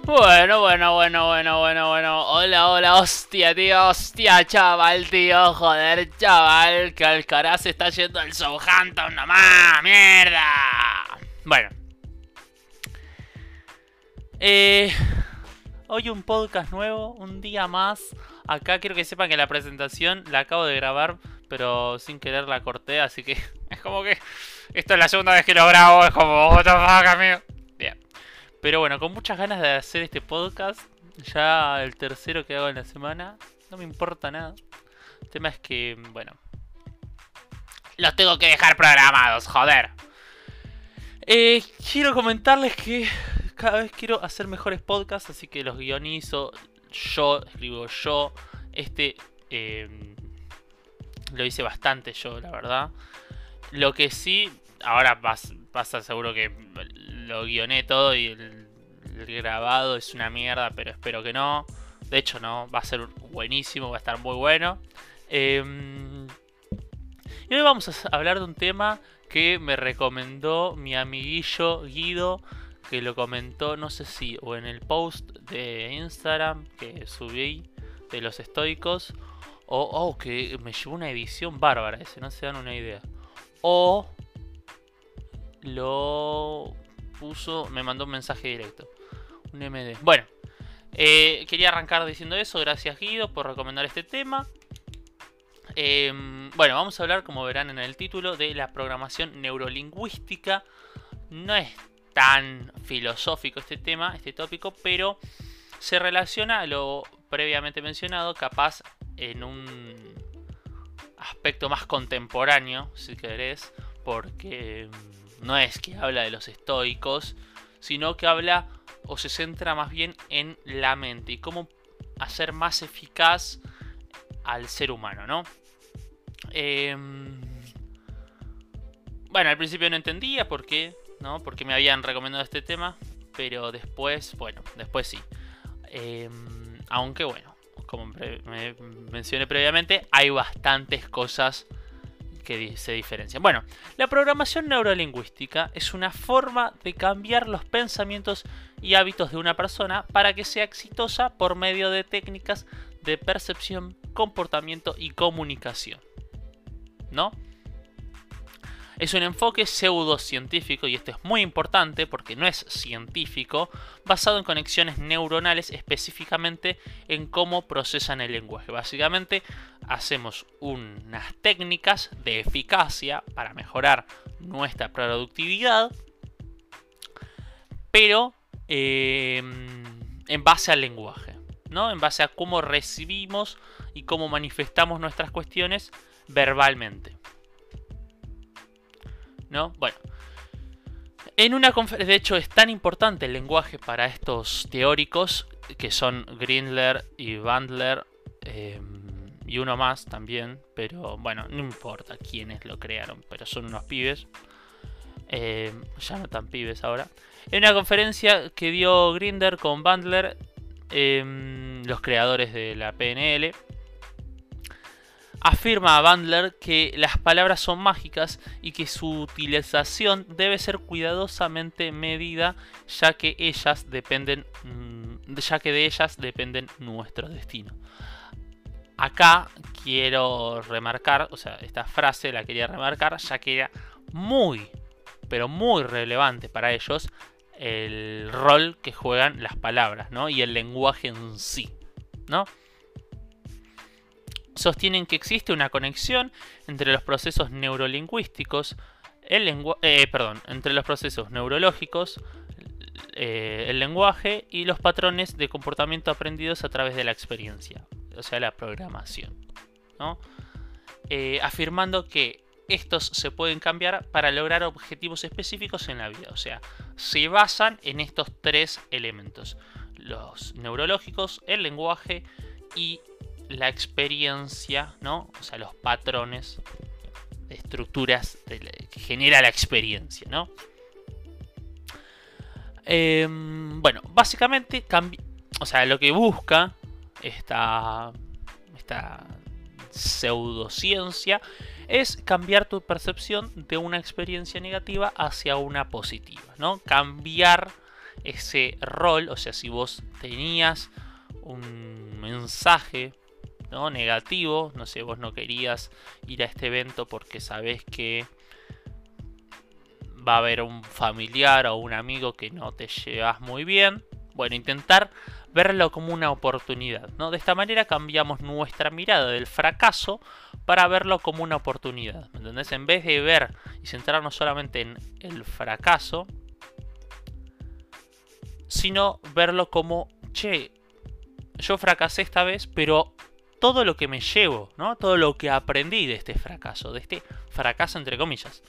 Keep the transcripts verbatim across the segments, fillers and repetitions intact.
Bueno, bueno, bueno, bueno, bueno, bueno. Hola, hola, hostia, tío, hostia, chaval, tío, joder, chaval, que Alcaraz está yendo al Southampton nomás, mierda. Bueno. Eh... Hoy un podcast nuevo, un día más. Acá quiero que sepan que la presentación la acabo de grabar, pero sin querer la corté, así que es como que esto es la segunda vez que lo grabo, es como, what the fuck, amigo. Bien. Pero bueno, con muchas ganas de hacer este podcast, ya el tercero que hago en la semana, no me importa nada. El tema es que, bueno, los tengo que dejar programados, joder. Eh, quiero comentarles que cada vez quiero hacer mejores podcasts, así que los guionizo yo, escribo yo. Este eh, lo hice bastante yo, la verdad. Lo que sí, ahora vas, pasa seguro que lo guioné todo y el, el grabado es una mierda, pero espero que no. De hecho no, va a ser buenísimo, va a estar muy bueno. Eh, y hoy vamos a hablar de un tema que me recomendó mi amiguillo Guido, que lo comentó, no sé si o en el post de Instagram que subí de los estoicos, o oh, que me llevó una edición bárbara ese, no se dan una idea. O lo puso, me mandó un mensaje directo, un M D. Bueno, eh, quería arrancar diciendo eso, gracias Guido por recomendar este tema. Eh, bueno, vamos a hablar, como verán en el título, de la programación neurolingüística. No es tan filosófico este tema, este tópico, pero se relaciona a lo previamente mencionado, capaz en un aspecto más contemporáneo, si querés, porque no es que habla de los estoicos, sino que habla o se centra más bien en la mente y cómo hacer más eficaz al ser humano, ¿no? Eh, bueno, al principio no entendía por qué, ¿no? Porque me habían recomendado este tema, pero después, bueno, después sí. Eh, aunque bueno, como me mencioné previamente, hay bastantes cosas que se diferencian. Bueno, la programación neurolingüística es una forma de cambiar los pensamientos y hábitos de una persona para que sea exitosa por medio de técnicas de percepción, comportamiento y comunicación, ¿no? Es un enfoque pseudocientífico, y esto es muy importante porque no es científico, basado en conexiones neuronales, específicamente en cómo procesan el lenguaje. Básicamente hacemos unas técnicas de eficacia para mejorar nuestra productividad, pero eh, en base al lenguaje, ¿no? En base a cómo recibimos y cómo manifestamos nuestras cuestiones verbalmente, ¿no? Bueno, en una conferencia, de hecho es tan importante el lenguaje para estos teóricos, que son Grindler y Bandler, eh, y uno más también, pero bueno, no importa quiénes lo crearon, pero son unos pibes, eh, ya no tan pibes ahora. En una conferencia que dio Grindler con Bandler, eh, los creadores de la P N L, afirma a Bandler que las palabras son mágicas y que su utilización debe ser cuidadosamente medida, ya que ellas dependen, ya que de ellas dependen nuestro destino. Acá quiero remarcar, o sea, esta frase la quería remarcar, ya que era muy, pero muy relevante para ellos el rol que juegan las palabras, ¿no? Y el lenguaje en sí, ¿no? Sostienen que existe una conexión entre los procesos neurolingüísticos, el lengua eh, perdón, entre los procesos neurológicos, eh, el lenguaje y los patrones de comportamiento aprendidos a través de la experiencia, o sea, la programación, ¿no? Eh, afirmando que estos se pueden cambiar para lograr objetivos específicos en la vida, o sea, se basan en estos tres elementos: los neurológicos, el lenguaje y la experiencia, ¿no? O sea, los patrones de estructuras de la, que genera la experiencia, ¿no? Eh, bueno, básicamente, o sea, lo que busca esta, esta pseudociencia es cambiar tu percepción de una experiencia negativa hacia una positiva, ¿no? Cambiar ese rol, o sea, si vos tenías un mensaje, ¿no?, negativo, no sé, vos no querías ir a este evento porque sabés que va a haber un familiar o un amigo que no te llevas muy bien, bueno, intentar verlo como una oportunidad, ¿no? De esta manera cambiamos nuestra mirada del fracaso para verlo como una oportunidad, ¿me entendés? En vez de ver y centrarnos solamente en el fracaso, sino verlo como, che, yo fracasé esta vez, pero todo lo que me llevo, ¿no? Todo lo que aprendí de este fracaso, de este fracaso entre comillas.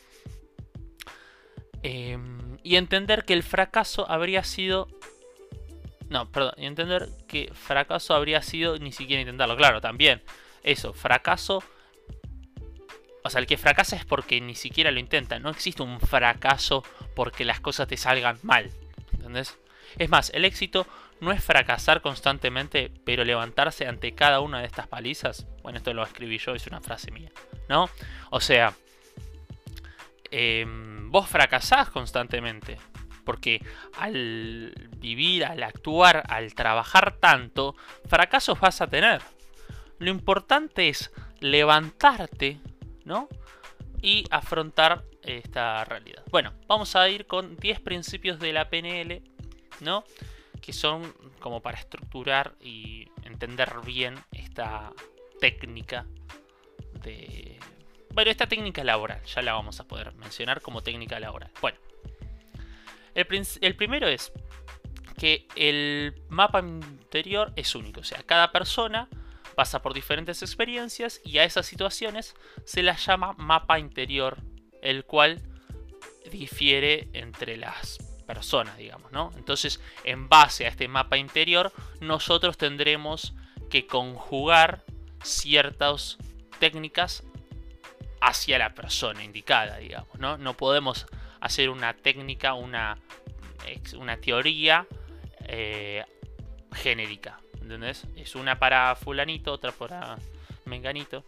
Eh, y entender que el fracaso habría sido... No, perdón, y entender que fracaso habría sido ni siquiera intentarlo. Claro, también. Eso, fracaso... O sea, el que fracasa es porque ni siquiera lo intenta. No existe un fracaso porque las cosas te salgan mal. ¿Entendés? Es más, el éxito no es fracasar constantemente, pero levantarse ante cada una de estas palizas. Bueno, esto lo escribí yo, es una frase mía, ¿no? O sea, eh, vos fracasás constantemente. Porque al vivir, al actuar, al trabajar tanto, fracasos vas a tener. Lo importante es levantarte, ¿no? Y afrontar esta realidad. Bueno, vamos a ir con diez principios de la P N L, ¿no? Que son como para estructurar y entender bien esta técnica de... Bueno, esta técnica laboral, ya la vamos a poder mencionar como técnica laboral. Bueno, el, el primero es que el mapa interior es único. O sea, cada persona pasa por diferentes experiencias y a esas situaciones se las llama mapa interior, el cual difiere entre las personas, digamos, ¿no? Entonces, en base a este mapa interior, nosotros tendremos que conjugar ciertas técnicas hacia la persona indicada, digamos, ¿no? No podemos hacer una técnica, una, una teoría eh, genérica, ¿entendés? Es una para fulanito, otra para menganito.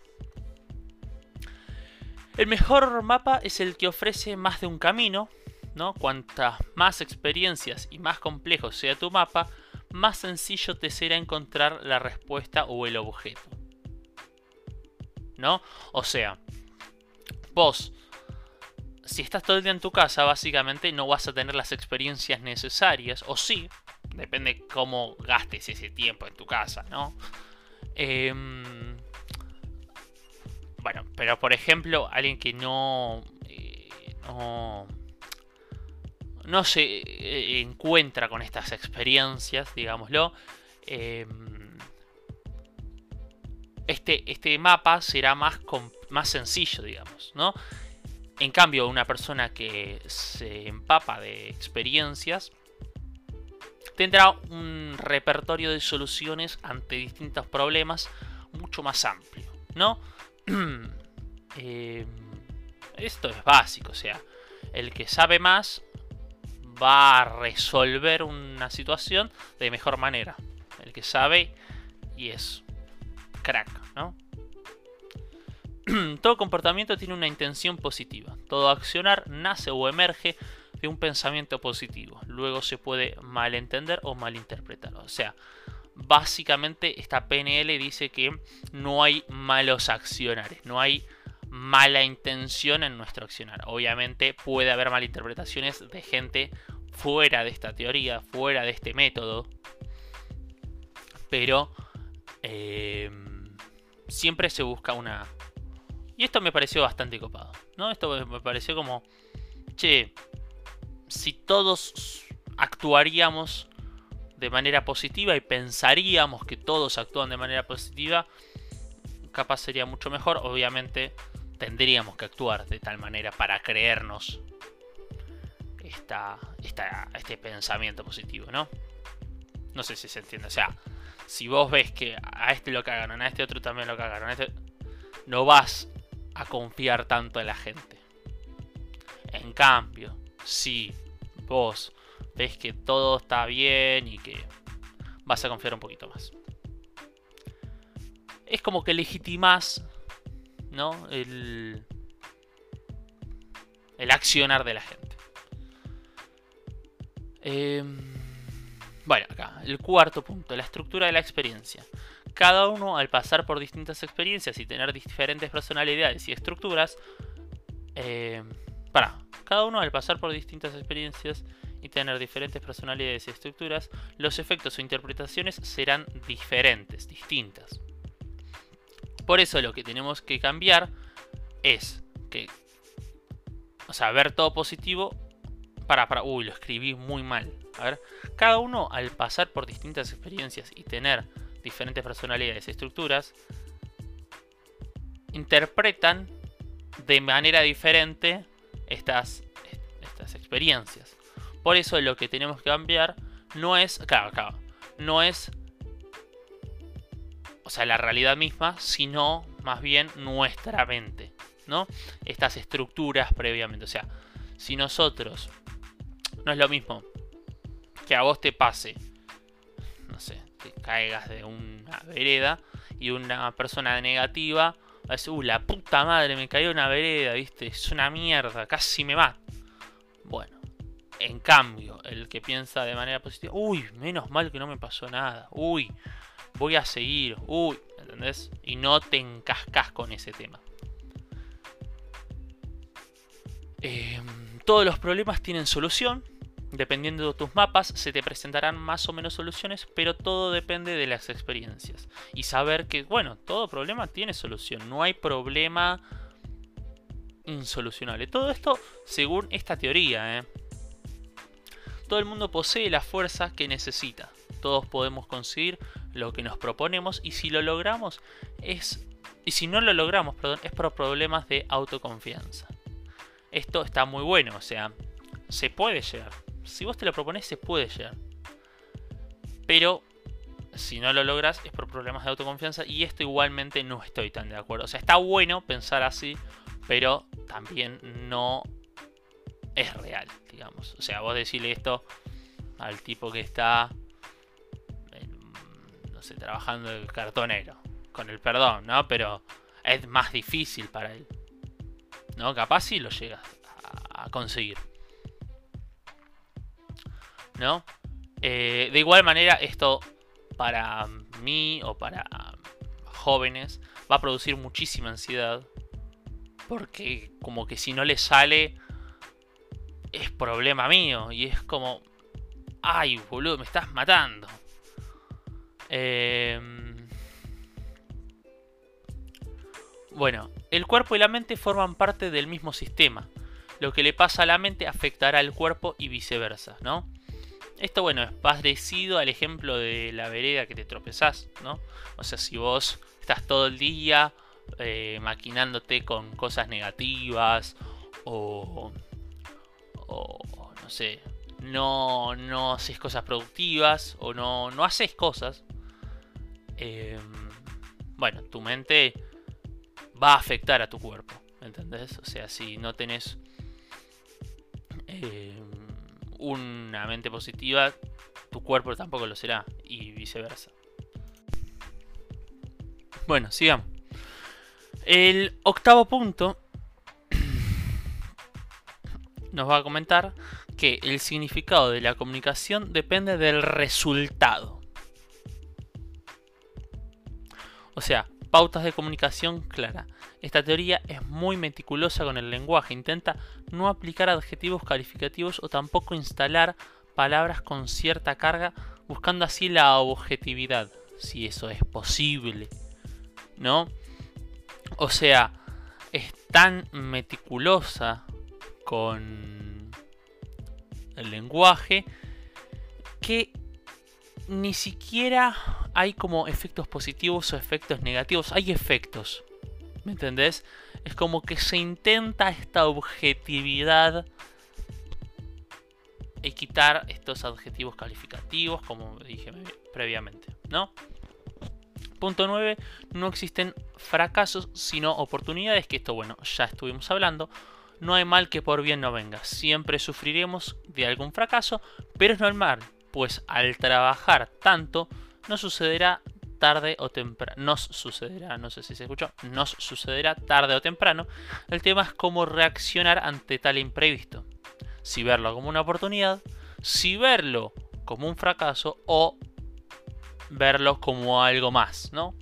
El mejor mapa es el que ofrece más de un camino, ¿no? Cuantas más experiencias y más complejo sea tu mapa, más sencillo te será encontrar la respuesta o el objeto, ¿no? O sea, vos, si estás todo el día en tu casa, básicamente no vas a tener las experiencias necesarias, o sí, depende cómo gastes ese tiempo en tu casa, ¿no? Eh, bueno, pero por ejemplo, alguien que no, eh, no, no se eh, encuentra con estas experiencias, digámoslo, eh, este, este mapa será más, más sencillo, digamos, ¿no? En cambio, una persona que se empapa de experiencias tendrá un repertorio de soluciones ante distintos problemas mucho más amplio, ¿no? eh, esto es básico, o sea, el que sabe más va a resolver una situación de mejor manera. El que sabe y es crack, ¿no? Todo comportamiento tiene una intención positiva. Todo accionar nace o emerge de un pensamiento positivo. Luego se puede malentender o malinterpretar. O sea, básicamente esta P N L dice que no hay malos accionares, no hay mala intención en nuestro accionar. Obviamente puede haber malinterpretaciones de gente fuera de esta teoría, fuera de este método, pero eh, siempre se busca una... Y esto me pareció bastante copado, ¿no? Esto me pareció como, che, si todos actuaríamos de manera positiva y pensaríamos que todos actúan de manera positiva, capaz sería mucho mejor. Obviamente tendríamos que actuar de tal manera para creernos esta, esta, este pensamiento positivo, ¿no? No sé si se entiende. O sea, si vos ves que a este lo cagaron, a este otro también lo cagaron, a este... no vas a confiar tanto en la gente. En cambio, si vos ves que todo está bien y que vas a confiar un poquito más. Es como que legitimás, ¿no? El, el accionar de la gente. Eh, Bueno, acá, el cuarto punto, la estructura de la experiencia. Cada uno, al pasar por distintas experiencias y tener diferentes personalidades y estructuras, eh, para, cada uno al pasar por distintas experiencias y tener diferentes personalidades y estructuras, los efectos o interpretaciones serán diferentes, distintas. Por eso lo que tenemos que cambiar es que, o sea, ver todo positivo. Para, para, uy, lo escribí muy mal. A ver, cada uno al pasar por distintas experiencias y tener diferentes personalidades y estructuras, interpretan de manera diferente estas, estas experiencias. Por eso lo que tenemos que cambiar no es, claro, claro, no es, o sea, la realidad misma, sino más bien nuestra mente, ¿no? Estas estructuras previamente. O sea, si nosotros, no es lo mismo que a vos te pase, no sé, te caigas de una vereda y una persona negativa va a decir, uh, la puta madre, me cayó una vereda, viste, es una mierda, casi me mata. Bueno, en cambio, el que piensa de manera positiva, uy, menos mal que no me pasó nada, uy, voy a seguir, uy, ¿entendés? Y no te encascas con ese tema. Eh, todos los problemas tienen solución. Dependiendo de tus mapas, se te presentarán más o menos soluciones, pero todo depende de las experiencias. Y saber que, bueno, todo problema tiene solución. No hay problema insolucionable. Todo esto según esta teoría, ¿eh? Todo el mundo posee la fuerza que necesita. Todos podemos conseguir lo que nos proponemos, y si lo logramos es... Y si no lo logramos, perdón, es por problemas de autoconfianza. Esto está muy bueno, o sea, se puede llegar. Si vos te lo propones, se puede llegar. Pero si no lo logras, es por problemas de autoconfianza. Y esto igualmente no estoy tan de acuerdo. O sea, está bueno pensar así, pero también no es real, digamos. O sea, vos decirle esto al tipo que está, en, no sé, trabajando el cartonero, con el perdón, ¿no? Pero es más difícil para él, ¿no? Capaz sí lo llegas a, a conseguir, ¿no? Eh, de igual manera, esto para mí o para jóvenes va a producir muchísima ansiedad, porque como que si no le sale es problema mío, y es como, ay, boludo, me estás matando. Eh, bueno, el cuerpo y la mente forman parte del mismo sistema. Lo que le pasa a la mente afectará al cuerpo y viceversa, ¿no? Esto, bueno, es parecido al ejemplo de la vereda que te tropezás, ¿no? O sea, si vos estás todo el día eh, maquinándote con cosas negativas o, o no sé, no, no haces cosas productivas o no, no haces cosas, eh, bueno, tu mente va a afectar a tu cuerpo, ¿entendés? O sea, si no tenés Eh, una mente positiva, tu cuerpo tampoco lo será, y viceversa. Bueno, sigamos. El octavo punto nos va a comentar que el significado de la comunicación depende del resultado. O sea, pautas de comunicación clara. Esta teoría es muy meticulosa con el lenguaje. Intenta no aplicar adjetivos calificativos o tampoco instalar palabras con cierta carga, buscando así la objetividad, si eso es posible, ¿no? O sea, es tan meticulosa con el lenguaje que ni siquiera hay como efectos positivos o efectos negativos. Hay efectos, ¿me entendés? Es como que se intenta esta objetividad y quitar estos adjetivos calificativos, como dije previamente, ¿no? Punto nueve. No existen fracasos, sino oportunidades, que esto, bueno, ya estuvimos hablando. No hay mal que por bien no venga. Siempre sufriremos de algún fracaso, pero es normal, pues al trabajar tanto, nos sucederá tarde o temprano. Nos sucederá, no sé si se escuchó, nos sucederá tarde o temprano. El tema es cómo reaccionar ante tal imprevisto. Si verlo como una oportunidad, si verlo como un fracaso o verlo como algo más, ¿no?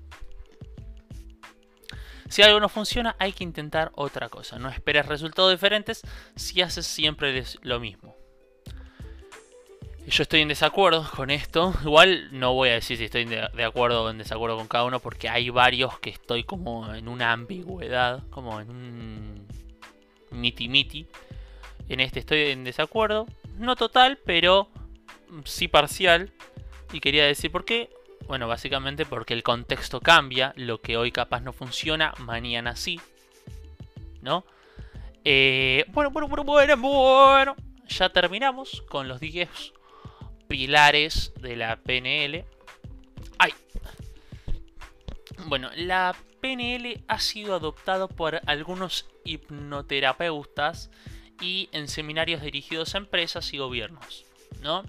Si algo no funciona, hay que intentar otra cosa. No esperes resultados diferentes si haces siempre lo mismo. Yo estoy en desacuerdo con esto. Igual no voy a decir si estoy de acuerdo o en desacuerdo con cada uno, porque hay varios que estoy como en una ambigüedad, como en un miti miti. En este estoy en desacuerdo. No total, pero sí parcial. Y quería decir por qué. Bueno, básicamente porque el contexto cambia. Lo que hoy capaz no funciona, mañana sí, ¿no? Eh, bueno, bueno, bueno, bueno, bueno. Ya terminamos con los diez pilares de la P N L. ¡Ay! Bueno, la P N L ha sido adoptado por algunos hipnoterapeutas y en seminarios dirigidos a empresas y gobiernos, ¿no?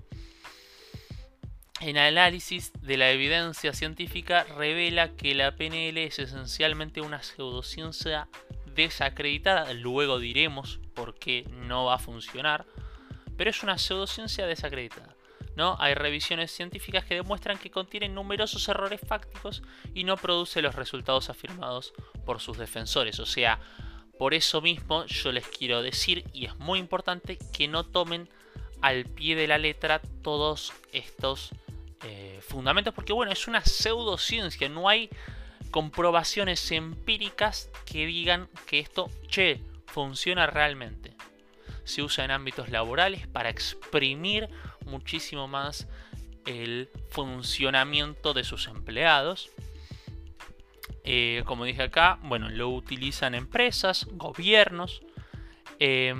El análisis de la evidencia científica revela que la P N L es esencialmente una pseudociencia desacreditada. Luego diremos por qué no va a funcionar, pero es una pseudociencia desacreditada, ¿no? Hay revisiones científicas que demuestran que contiene numerosos errores fácticos y no produce los resultados afirmados por sus defensores. O sea, por eso mismo yo les quiero decir, y es muy importante, que no tomen al pie de la letra todos estos eh, fundamentos, porque bueno, es una pseudociencia, no hay comprobaciones empíricas que digan que esto, che, funciona realmente. Se usa en ámbitos laborales para exprimir muchísimo más el funcionamiento de sus empleados. Eh, como dije acá, bueno, lo utilizan empresas, gobiernos. Eh,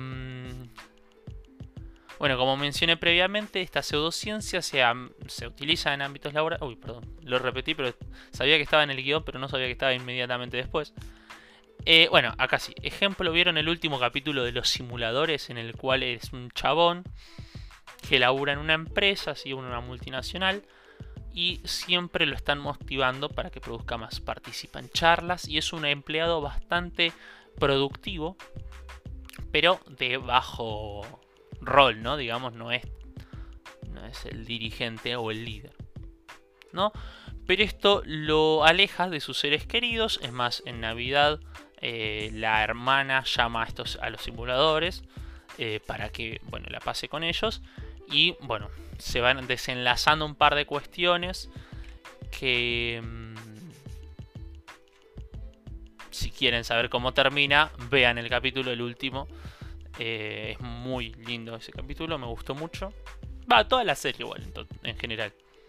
bueno, como mencioné previamente, esta pseudociencia se, se utiliza en ámbitos laborales. Uy, perdón, lo repetí, pero sabía que estaba en el guión, pero no sabía que estaba inmediatamente después. Eh, bueno, acá sí. Ejemplo, ¿vieron el último capítulo de los simuladores? En el cual es un chabón que labura en una empresa, así, una multinacional, y siempre lo están motivando para que produzca más. Participa en charlas y es un empleado bastante productivo, pero de bajo rol, ¿no? Digamos, no es, no es el dirigente o el líder, ¿no? Pero esto lo aleja de sus seres queridos. Es más, en Navidad eh, la hermana llama a, estos, a los simuladores eh, para que, bueno, la pase con ellos. Y bueno, se van desenlazando un par de cuestiones que, mmm, si quieren saber cómo termina, vean el capítulo, el último. Eh, es muy lindo ese capítulo, me gustó mucho. Va, toda la serie igual, en, en general.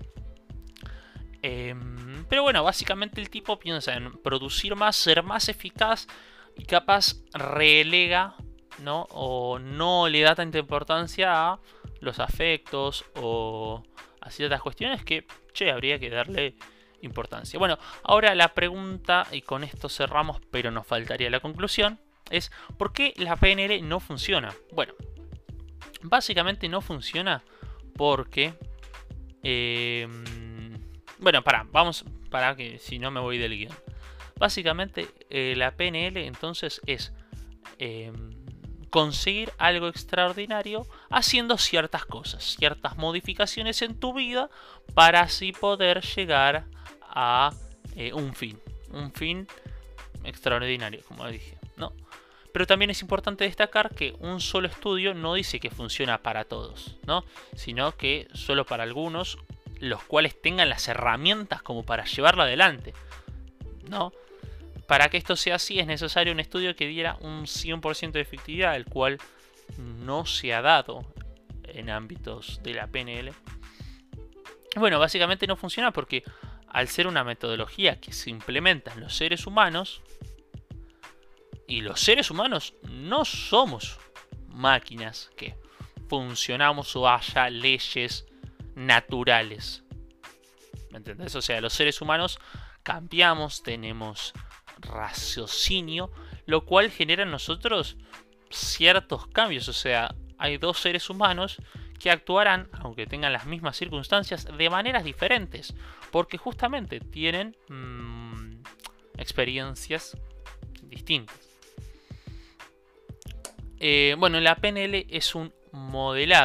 Eh, pero bueno, básicamente el tipo piensa en producir más, ser más eficaz y capaz relega, ¿no? O no le da tanta importancia a los afectos o a ciertas cuestiones que, che, habría que darle importancia. Bueno, ahora la pregunta, y con esto cerramos, pero nos faltaría la conclusión, es ¿por qué la P N L no funciona? Bueno, básicamente no funciona porque... Eh, bueno, para, vamos, para que si no me voy del guión. Básicamente eh, la P N L entonces es eh, conseguir algo extraordinario haciendo ciertas cosas, ciertas modificaciones en tu vida para así poder llegar a eh, un fin, un fin extraordinario, como dije, ¿no? Pero también es importante destacar que un solo estudio no dice que funciona para todos, ¿no? Sino que solo para algunos, los cuales tengan las herramientas como para llevarlo adelante, ¿no? Para que esto sea así es necesario un estudio que diera un cien por ciento de efectividad, el cual no se ha dado en ámbitos de la P N L. Bueno, básicamente no funciona porque al ser una metodología que se implementa en los seres humanos, y los seres humanos no somos máquinas que funcionamos o haya leyes naturales, ¿me entendés? O sea, los seres humanos cambiamos, tenemos raciocinio, lo cual genera en nosotros ciertos cambios. O sea, hay dos seres humanos que actuarán, aunque tengan las mismas circunstancias, de maneras diferentes, porque justamente tienen mmm, experiencias distintas. Eh, bueno, la P N L es un modelado,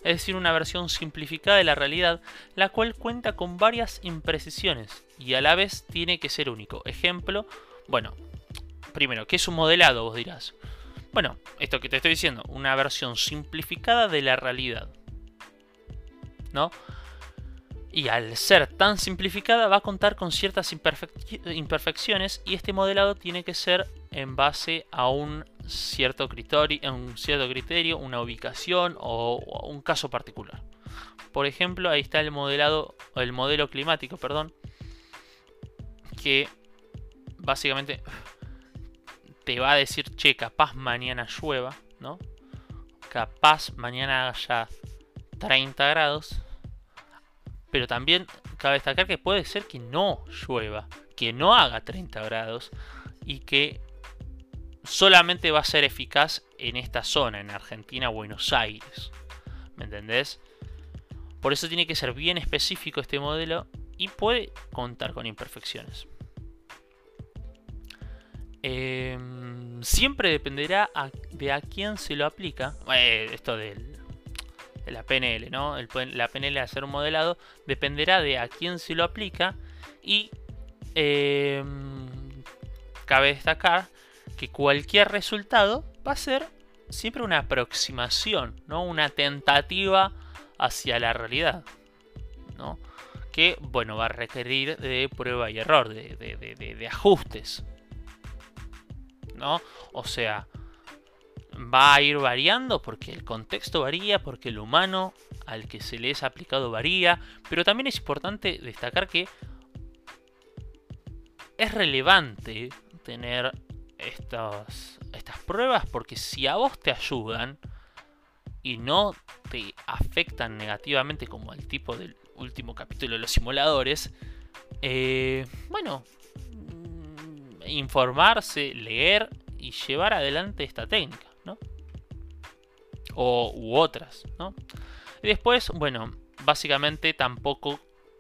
es decir, una versión simplificada de la realidad, la cual cuenta con varias imprecisiones y a la vez tiene que ser único. Ejemplo, bueno, primero, ¿qué es un modelado? Vos dirás. Bueno, esto que te estoy diciendo, una versión simplificada de la realidad, ¿no? Y al ser tan simplificada va a contar con ciertas imperfec- imperfecciones y este modelado tiene que ser en base a un cierto criterio, un cierto criterio, una ubicación o, o un caso particular. Por ejemplo, ahí está el modelado, el modelo climático, perdón, que básicamente te va a decir, che, capaz mañana llueva, ¿no? Capaz mañana haya treinta grados. Pero también cabe destacar que puede ser que no llueva, que no haga treinta grados y que solamente va a ser eficaz en esta zona, en Argentina, Buenos Aires. ¿Me entendés? Por eso tiene que ser bien específico este modelo y puede contar con imperfecciones. Eh, siempre dependerá a, de a quién se lo aplica. Eh, esto del... de la P N L, ¿no? El, la P N L de hacer un modelado dependerá de a quién se lo aplica y eh, cabe destacar que cualquier resultado va a ser siempre una aproximación, ¿no? Una tentativa hacia la realidad, ¿no? Que, bueno, va a requerir de prueba y error, de, de, de, de, de ajustes, ¿no? O sea, va a ir variando porque el contexto varía, porque el humano al que se le es aplicado varía, pero también es importante destacar que es relevante tener estas, estas pruebas porque si a vos te ayudan y no te afectan negativamente como al tipo del último capítulo de los simuladores, eh, bueno, informarse, leer y llevar adelante esta técnica, ¿no? O u otras, ¿no? Y después, bueno, básicamente tampoco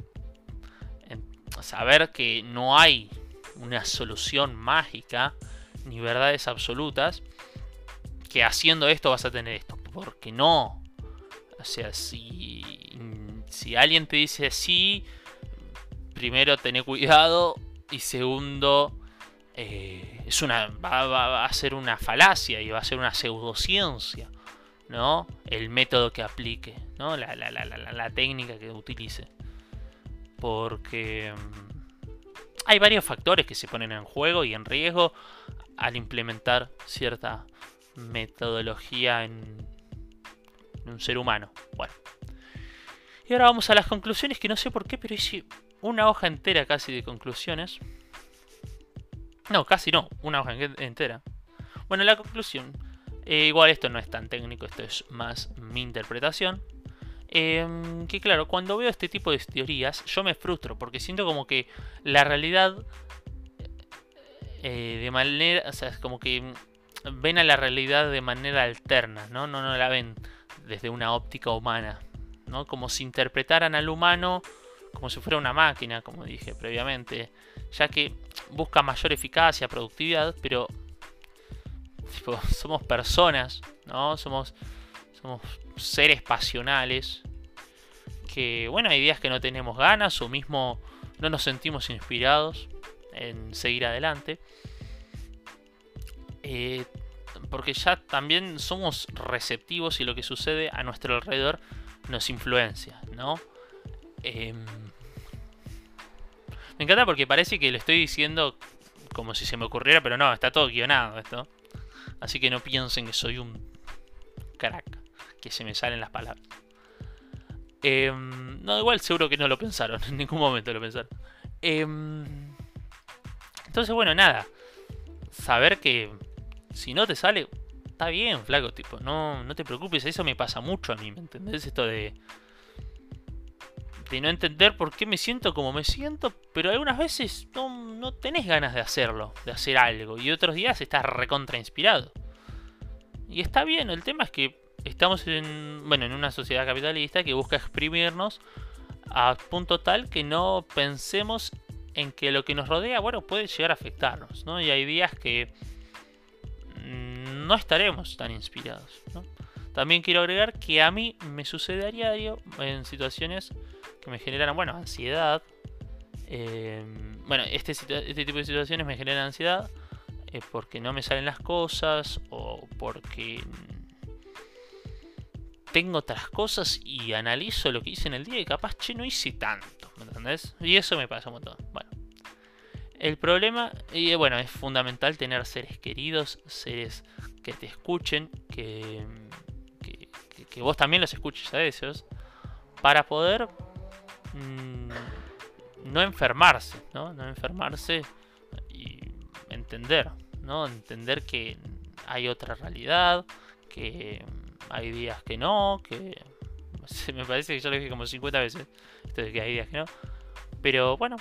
saber que no hay una solución mágica ni verdades absolutas, que haciendo esto vas a tener esto, porque no. O sea, si, si alguien te dice sí, primero tené cuidado y segundo, eh, es una, va, va, va a ser una falacia y va a ser una pseudociencia, ¿no? El método que aplique, ¿no? La, la, la, la, la técnica que utilice. Porque hay varios factores que se ponen en juego y en riesgo al implementar cierta metodología en, en un ser humano. Bueno. Y ahora vamos a las conclusiones, que no sé por qué, pero hice una hoja entera casi de conclusiones. No, casi no, una hoja entera. Bueno, la conclusión. Eh, igual esto no es tan técnico, esto es más mi interpretación. Eh, que claro, cuando veo este tipo de teorías, yo me frustro, porque siento como que la realidad... Eh, de manera... O sea, es como que ven a la realidad de manera alterna, ¿no? No, no la ven desde una óptica humana, ¿no? Como si interpretaran al humano como si fuera una máquina, como dije previamente, ya que busca mayor eficacia, productividad, pero tipo, somos personas, ¿no? Somos, somos seres pasionales que, bueno, hay días que no tenemos ganas o mismo no nos sentimos inspirados en seguir adelante. Eh, porque ya también somos receptivos y lo que sucede a nuestro alrededor nos influencia, ¿no? Eh, me encanta porque parece que lo estoy diciendo como si se me ocurriera, pero no, está todo guionado esto. Así que no piensen que soy un crack, que se me salen las palabras. Eh, no, igual seguro que no lo pensaron, en ningún momento lo pensaron. Eh, entonces, bueno, nada. Saber que si no te sale, está bien, flaco, tipo, no, no te preocupes, eso me pasa mucho a mí, ¿me entendés? Esto de... de no entender por qué me siento como me siento, pero algunas veces no, no tenés ganas de hacerlo, de hacer algo, y otros días estás recontra inspirado. Y está bien, el tema es que estamos en, bueno, en una sociedad capitalista que busca exprimirnos a punto tal que no pensemos en que lo que nos rodea, bueno, puede llegar a afectarnos, ¿no? Y hay días que no estaremos tan inspirados, ¿no? También quiero agregar que a mí me sucede a diario en situaciones que me generan, bueno, ansiedad. Eh, bueno, este, este tipo de situaciones me generan ansiedad eh, porque no me salen las cosas o porque tengo otras cosas y analizo lo que hice en el día y capaz, che, no hice tanto, ¿me entendés? Y eso me pasa un montón. Bueno, el problema, y bueno, es fundamental tener seres queridos, seres que te escuchen, que, que, que, que vos también los escuches a ellos, para poder mmm, no enfermarse, ¿no? No enfermarse y entender, ¿no? Entender que hay otra realidad, que hay días que no, que me parece que yo lo dije como cincuenta veces, esto de que hay días que no. Pero bueno,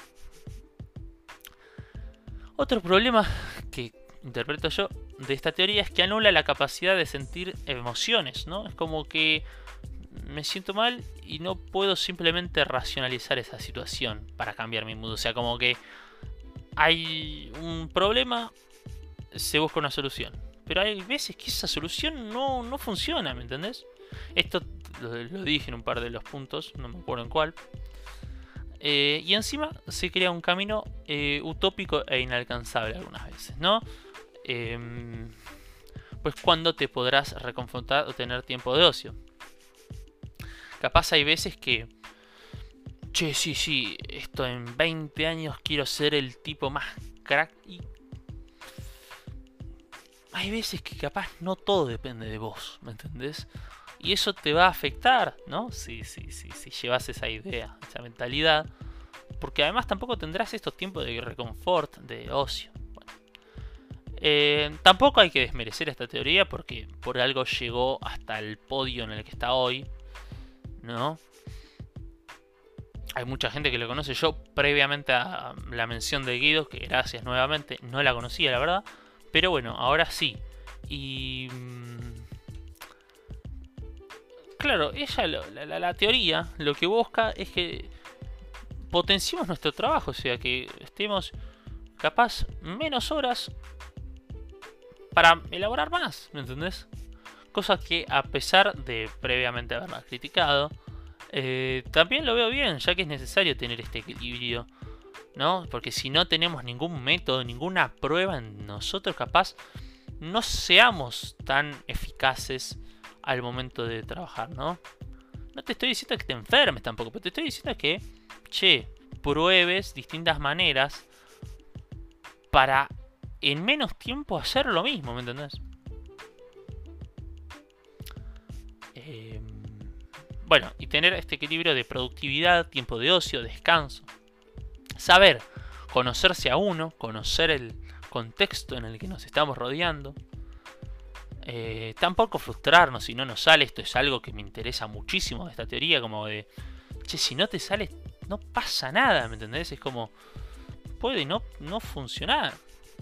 otro problema que interpreto yo de esta teoría es que anula la capacidad de sentir emociones, ¿no? Es como que me siento mal y no puedo simplemente racionalizar esa situación para cambiar mi mood. O sea, como que hay un problema, se busca una solución. Pero hay veces que esa solución no, no funciona, ¿me entendés? Esto lo, lo dije en un par de los puntos, no me acuerdo en cuál. Eh, y encima se crea un camino eh, utópico e inalcanzable algunas veces, ¿no? Eh, pues cuando te podrás reconfortar o tener tiempo de ocio. Capaz hay veces que, che, sí, sí, esto en veinte años quiero ser el tipo más crack. Y hay veces que capaz no todo depende de vos, ¿me entendés? Y eso te va a afectar, ¿no? Si, si, si, si llevas esa idea, esa mentalidad. Porque además tampoco tendrás estos tiempos de reconfort, de ocio. Bueno. Eh, tampoco hay que desmerecer esta teoría porque por algo llegó hasta el podio en el que está hoy, ¿no? Hay mucha gente que lo conoce. Yo, previamente a la mención de Guido, que gracias nuevamente, no la conocía, la verdad. Pero bueno, ahora sí. Y... claro, ella, la, la, la teoría, lo que busca es que potenciemos nuestro trabajo. O sea, que estemos capaz menos horas para elaborar más, ¿me entendés? Cosa que a pesar de previamente haberla criticado, eh, también lo veo bien, ya que es necesario tener este equilibrio, ¿no? Porque si no tenemos ningún método, ninguna prueba en nosotros, capaz no seamos tan eficaces al momento de trabajar, ¿no? No te estoy diciendo que te enfermes tampoco, pero te estoy diciendo que, che, pruebes distintas maneras para en menos tiempo hacer lo mismo, ¿me entendés? Eh, bueno, y tener este equilibrio de productividad, tiempo de ocio, descanso. Saber conocerse a uno, conocer el contexto en el que nos estamos rodeando. Eh, tampoco frustrarnos si no nos sale. Esto es algo que me interesa muchísimo de esta teoría, como de, che, si no te sale, no pasa nada, ¿me entendés? Es como, puede no, no funcionar.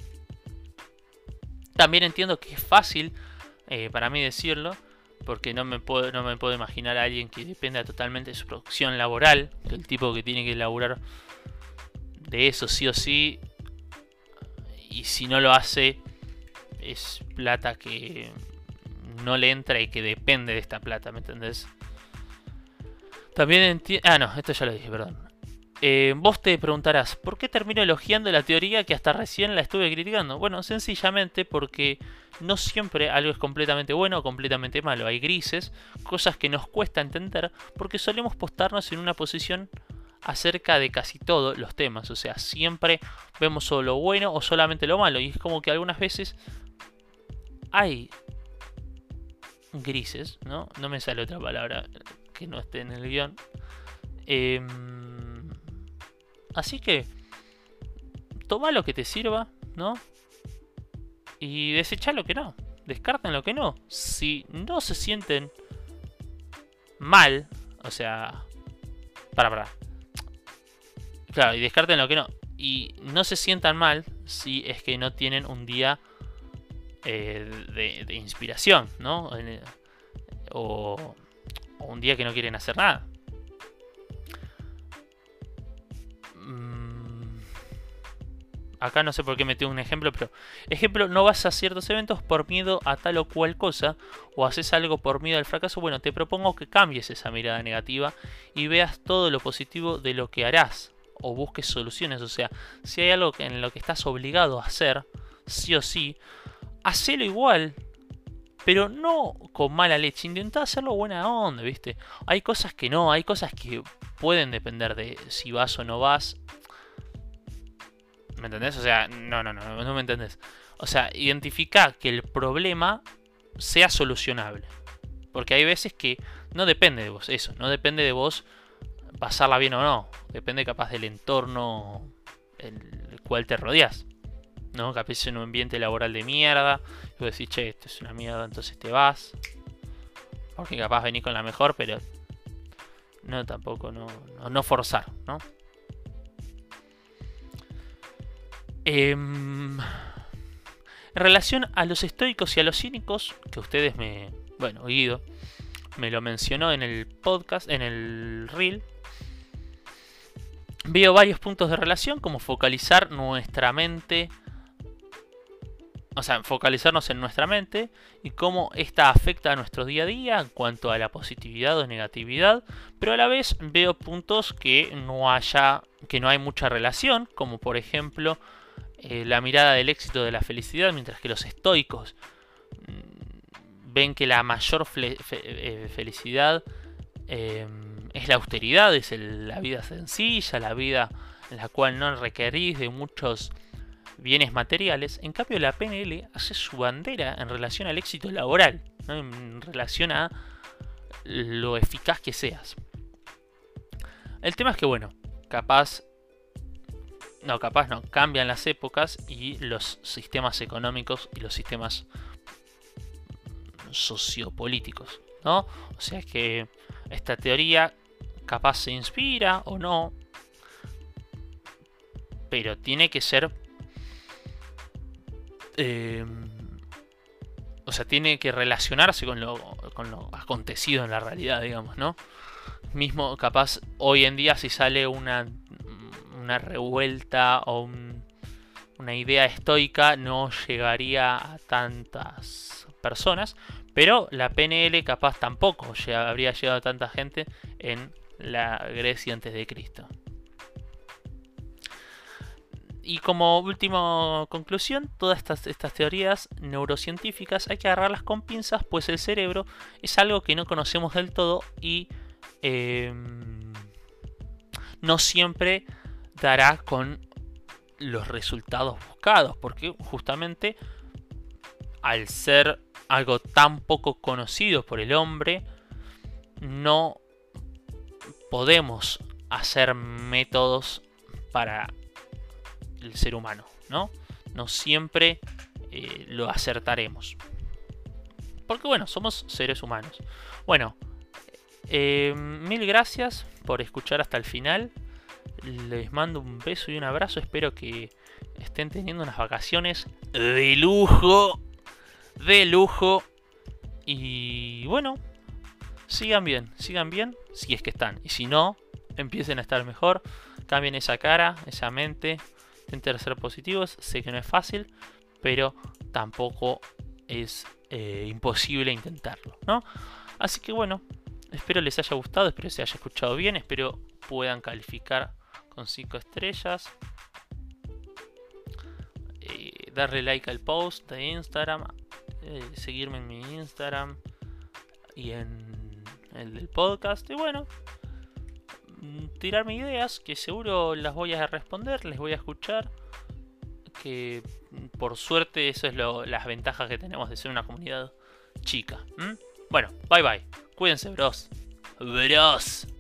También entiendo que es fácil eh, para mí decirlo, porque no me, puedo, no me puedo imaginar a alguien que dependa totalmente de su producción laboral, del tipo que tiene que laburar de eso sí o sí, y si no lo hace es plata que no le entra y que depende de esta plata, ¿me entendés? También entiendo... Ah, no, esto ya lo dije, perdón. Eh, vos te preguntarás, ¿por qué termino elogiando la teoría que hasta recién la estuve criticando? Bueno, sencillamente porque no siempre algo es completamente bueno o completamente malo. Hay grises, cosas que nos cuesta entender porque solemos postarnos en una posición acerca de casi todos los temas. O sea, siempre vemos solo lo bueno o solamente lo malo. Y es como que algunas veces hay grises, ¿no? No me sale otra palabra que no esté en el guión. Eh, así que toma lo que te sirva, ¿no? Y desecha lo que no. Descarten lo que no. Si no se sienten mal, o sea, para, para. Claro, y descarten lo que no. Y no se sientan mal si es que no tienen un día eh, de, de inspiración, ¿no? O, o un día que no quieren hacer nada. acá no sé por qué metí un ejemplo, pero ejemplo, no vas a ciertos eventos por miedo a tal o cual cosa, o haces algo por miedo al fracaso. Bueno, te propongo que cambies esa mirada negativa y veas todo lo positivo de lo que harás, o busques soluciones. O sea, si hay algo en lo que estás obligado a hacer, sí o sí, hacelo igual, pero no con mala leche. Intentá hacerlo buena onda, ¿viste? Hay cosas que no, hay cosas que pueden depender de si vas o no vas. ¿Me entendés? O sea, no, no, no, no me entendés. O sea, identifica que el problema sea solucionable. Porque hay veces que no depende de vos, eso, no depende de vos pasarla bien o no. Depende capaz del entorno en el cual te rodeas, ¿no? Capaz en un ambiente laboral de mierda, y vos decís, che, esto es una mierda, entonces te vas. Porque capaz venís con la mejor, pero no, tampoco, no, no, no forzar, ¿no? Eh, en relación a los estoicos y a los cínicos, que ustedes me... Bueno, Guido me lo mencionó en el podcast, en el reel. Veo varios puntos de relación, como focalizar nuestra mente, o sea, focalizarnos en nuestra mente y cómo esta afecta a nuestro día a día en cuanto a la positividad o negatividad, pero a la vez veo puntos que no haya, que no hay mucha relación, como por ejemplo eh, la mirada del éxito de la felicidad, mientras que los estoicos mmm, ven que la mayor fe, fe, eh, felicidad eh, es la austeridad, es el, la vida sencilla, la vida en la cual no requerís de muchos bienes materiales. En cambio, la P N L hace su bandera en relación al éxito laboral, ¿no? En relación a lo eficaz que seas. El tema es que, bueno, capaz, no, capaz no, cambian las épocas y los sistemas económicos y los sistemas sociopolíticos, ¿no? O sea que esta teoría capaz se inspira o no, pero tiene que ser Eh, o sea, tiene que relacionarse con lo, con lo acontecido en la realidad, digamos, ¿no? Mismo capaz hoy en día si sale una, una revuelta o un, una idea estoica no llegaría a tantas personas, pero la P N L capaz tampoco ya habría llegado a tanta gente en la Grecia antes de Cristo. Y como última conclusión, todas estas, estas teorías neurocientíficas hay que agarrarlas con pinzas, pues el cerebro es algo que no conocemos del todo y eh, no siempre dará con los resultados buscados, porque justamente al ser algo tan poco conocido por el hombre, no podemos hacer métodos para el ser humano, ¿no? No siempre eh, lo acertaremos. Porque bueno, somos seres humanos. Bueno, eh, mil gracias por escuchar hasta el final. Les mando un beso y un abrazo. Espero que estén teniendo unas vacaciones de lujo. De lujo. Y bueno, sigan bien, sigan bien si es que están. Y si no, empiecen a estar mejor. Cambien esa cara, esa mente. Intenten ser positivos. Sé que no es fácil, pero tampoco es eh, imposible intentarlo, ¿no? Así que bueno, espero les haya gustado, espero se haya escuchado bien, espero puedan calificar con cinco estrellas, eh, darle like al post de Instagram, eh, seguirme en mi Instagram y en el del podcast, y bueno, tirarme ideas que seguro las voy a responder, les voy a escuchar, que por suerte eso es lo, las ventajas que tenemos de ser una comunidad chica. ¿Mm? Bueno, bye bye, cuídense, bros. Bros.